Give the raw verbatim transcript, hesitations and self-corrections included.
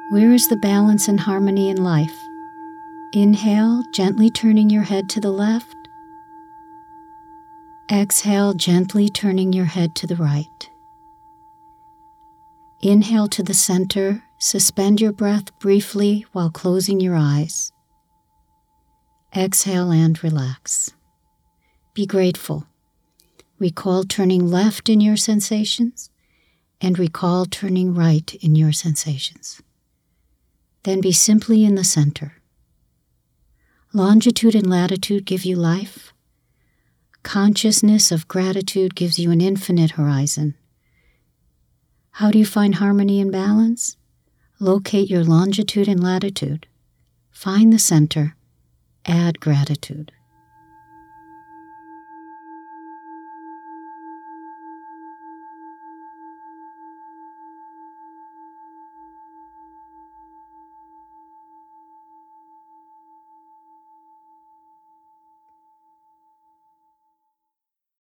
Where is the balance and harmony in life? Inhale, gently turning your head to the left. Exhale, gently turning your head to the right. Inhale to the center. Suspend your breath briefly while closing your eyes. Exhale and relax. Be grateful. Recall turning left in your sensations and recall turning right in your sensations. Then be simply in the center. Longitude and latitude give you life. Consciousness of gratitude gives you an infinite horizon. How do you find harmony and balance? Locate your longitude and latitude. Find the center. Add gratitude.